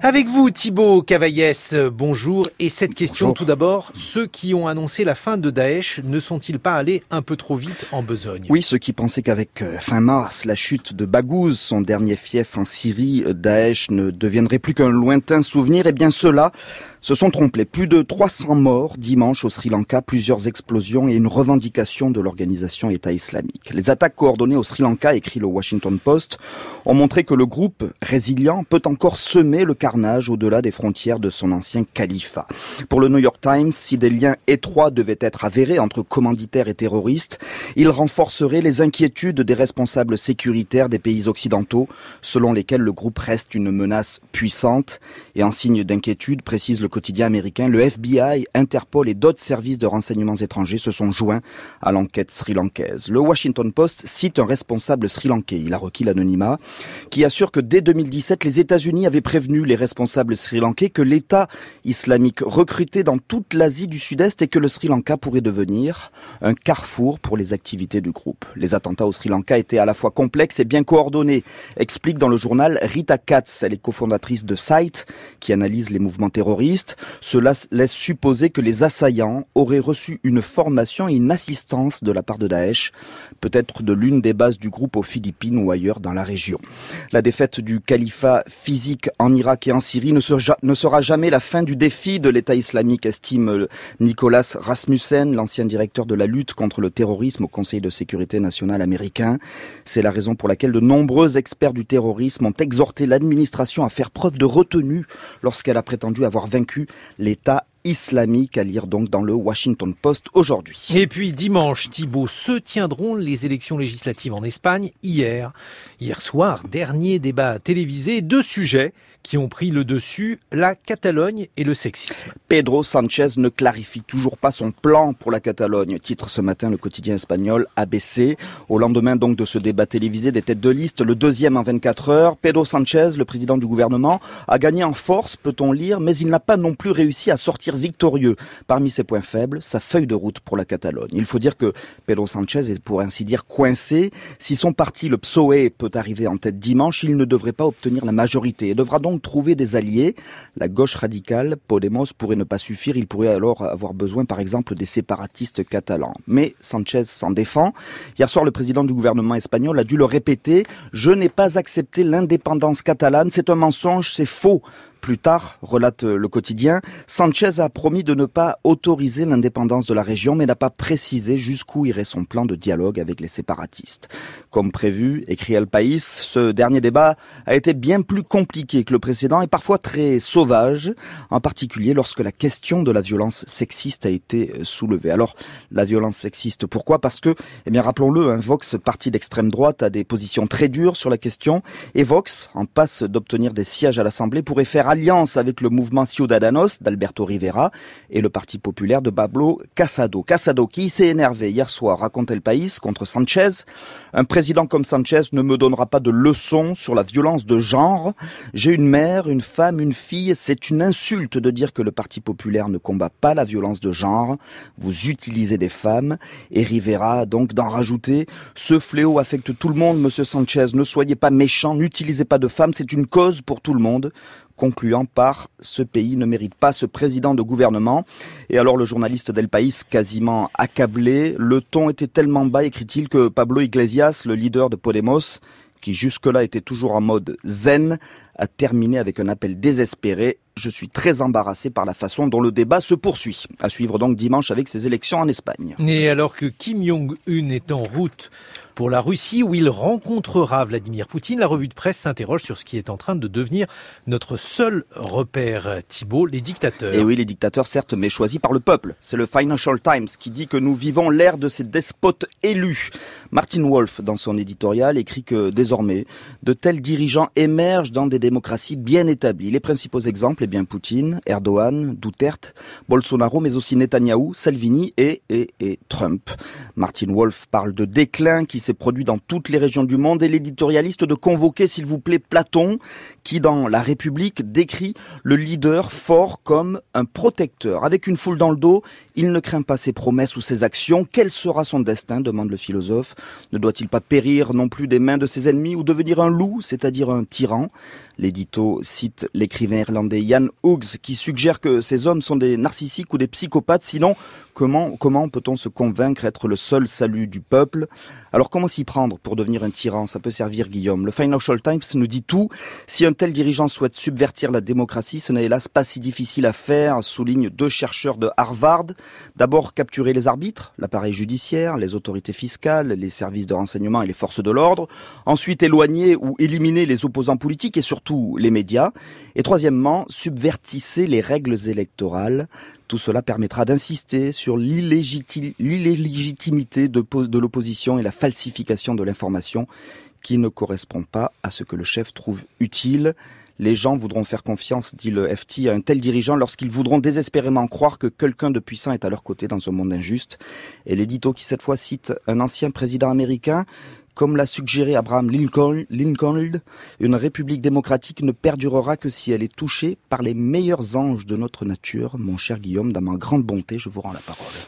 Avec vous, Thibaut Cavaillès, bonjour. Et cette question, tout d'abord, ceux qui ont annoncé la fin de Daesh ne sont-ils pas allés un peu trop vite en besogne ? Oui, ceux qui pensaient qu'avec fin mars, la chute de Baghouz, son dernier fief en Syrie, Daesh ne deviendrait plus qu'un lointain souvenir, eh bien ceux-là se sont trompés. Plus de 300 morts dimanche au Sri Lanka, plusieurs explosions et une revendication de l'organisation État islamique. Les attaques coordonnées au Sri Lanka, écrit le Washington Post, ont montré que le groupe résilient peut encore semer le carnage au-delà des frontières de son ancien califat. Pour le New York Times, si des liens étroits devaient être avérés entre commanditaires et terroristes, ils renforceraient les inquiétudes des responsables sécuritaires des pays occidentaux, selon lesquels le groupe reste une menace puissante. Et en signe d'inquiétude, précise le quotidien américain, le FBI, Interpol et d'autres services de renseignements étrangers se sont joints à l'enquête sri-lankaise. Le Washington Post cite un responsable sri-lankais, il a requis l'anonymat, qui assure que dès 2017, les États-Unis avaient prévenu les responsables sri-lankais que l'État islamique recrutait dans toute l'Asie du Sud-Est et que le Sri Lanka pourrait devenir un carrefour pour les activités du groupe. Les attentats au Sri Lanka étaient à la fois complexes et bien coordonnés, explique dans le journal Rita Katz, elle est cofondatrice de Site, qui analyse les mouvements terroristes. Cela laisse supposer que les assaillants auraient reçu une formation et une assistance de la part de Daesh, peut-être de l'une des bases du groupe aux Philippines ou ailleurs dans la région. La défaite du califat physique en Irak et en Syrie ne sera jamais la fin du défi de l'État islamique, estime Nicholas Rasmussen, l'ancien directeur de la lutte contre le terrorisme au Conseil de sécurité nationale américain. C'est la raison pour laquelle de nombreux experts du terrorisme ont exhorté l'administration à faire preuve de retenue lorsqu'elle a prétendu avoir vaincu l'État islamique, à lire donc dans le Washington Post aujourd'hui. Et puis dimanche, Thibaut, se tiendront les élections législatives en Espagne hier soir, dernier débat télévisé, 2 sujets qui ont pris le dessus, la Catalogne et le sexisme. Pedro Sánchez ne clarifie toujours pas son plan pour la Catalogne, titre ce matin le quotidien espagnol ABC. Au lendemain donc de ce débat télévisé des têtes de liste, le deuxième en 24 heures, Pedro Sánchez, le président du gouvernement, a gagné en force, peut-on lire, mais il n'a pas non plus réussi à sortir victorieux. Parmi ses points faibles, sa feuille de route pour la Catalogne. Il faut dire que Pedro Sánchez est pour ainsi dire coincé. Si son parti, le PSOE, peut arriver en tête dimanche, il ne devrait pas obtenir la majorité et devra donc trouver des alliés. La gauche radicale, Podemos, pourrait ne pas suffire. Il pourrait alors avoir besoin, par exemple, des séparatistes catalans. Mais Sánchez s'en défend. Hier soir, le président du gouvernement espagnol a dû le répéter. « Je n'ai pas accepté l'indépendance catalane. C'est un mensonge, c'est faux. » Plus tard, relate le quotidien, Sánchez a promis de ne pas autoriser l'indépendance de la région, mais n'a pas précisé jusqu'où irait son plan de dialogue avec les séparatistes. Comme prévu, écrit El País, ce dernier débat a été bien plus compliqué que le précédent et parfois très sauvage, en particulier lorsque la question de la violence sexiste a été soulevée. Alors, la violence sexiste, pourquoi ? Parce que, rappelons-le, Vox, parti d'extrême droite, a des positions très dures sur la question, et Vox, en passe d'obtenir des sièges à l'Assemblée, pourrait faire alliance avec le mouvement Ciudadanos d'Alberto Rivera et le Parti populaire de Pablo Casado. Casado qui s'est énervé hier soir, raconte El País, contre Sánchez. Un président comme Sánchez ne me donnera pas de leçons sur la violence de genre. J'ai une mère, une femme, une fille. C'est une insulte de dire que le Parti populaire ne combat pas la violence de genre. Vous utilisez des femmes. Et Rivera donc d'en rajouter. Ce fléau affecte tout le monde, monsieur Sánchez. Ne soyez pas méchant, n'utilisez pas de femmes. C'est une cause pour tout le monde. Concluant par « Ce pays ne mérite pas ce président de gouvernement ». Et alors le journaliste d'El País, quasiment accablé, le ton était tellement bas, écrit-il, que Pablo Iglesias, le leader de Podemos, qui jusque-là était toujours en mode zen, a terminé avec un appel désespéré. Je suis très embarrassé par la façon dont le débat se poursuit. À suivre donc dimanche avec ces élections en Espagne. Et alors que Kim Jong-un est en route pour la Russie, où il rencontrera Vladimir Poutine, la revue de presse s'interroge sur ce qui est en train de devenir notre seul repère, Thibaut, les dictateurs. Et oui, les dictateurs, certes, mais choisis par le peuple. C'est le Financial Times qui dit que nous vivons l'ère de ces despotes élus. Martin Wolf, dans son éditorial, écrit que désormais, de tels dirigeants émergent dans des démocraties bien établies. Les principaux exemples, Poutine, Erdogan, Duterte, Bolsonaro, mais aussi Netanyahou, Salvini et Trump. Martin Wolf parle de déclin qui s'est produit dans toutes les régions du monde et l'éditorialiste de convoquer, s'il vous plaît, Platon, qui dans La République décrit le leader fort comme un protecteur. Avec une foule dans le dos, il ne craint pas ses promesses ou ses actions. Quel sera son destin, demande le philosophe. Ne doit-il pas périr non plus des mains de ses ennemis ou devenir un loup, c'est-à-dire un tyran? L'édito cite l'écrivain irlandais Ian Hughes qui suggère que ces hommes sont des narcissiques ou des psychopathes. Sinon, comment peut-on se convaincre être le seul salut du peuple? Alors comment s'y prendre pour devenir un tyran? Ça peut servir, Guillaume. Le Financial Times nous dit tout. Si un tel dirigeant souhaite subvertir la démocratie, ce n'est hélas pas si difficile à faire, soulignent 2 chercheurs de Harvard. D'abord, capturer les arbitres, l'appareil judiciaire, les autorités fiscales, les services de renseignement et les forces de l'ordre. Ensuite, éloigner ou éliminer les opposants politiques et surtout les médias. Et troisièmement, subvertisser les règles électorales. Tout cela permettra d'insister sur l'illégitimité de l'opposition et la falsification de l'information qui ne correspond pas à ce que le chef trouve utile. Les gens voudront faire confiance, dit le FT, à un tel dirigeant lorsqu'ils voudront désespérément croire que quelqu'un de puissant est à leur côté dans un monde injuste. Et l'édito qui cette fois cite un ancien président américain, comme l'a suggéré Abraham Lincoln, une république démocratique ne perdurera que si elle est touchée par les meilleurs anges de notre nature. Mon cher Guillaume, dans ma grande bonté, je vous rends la parole.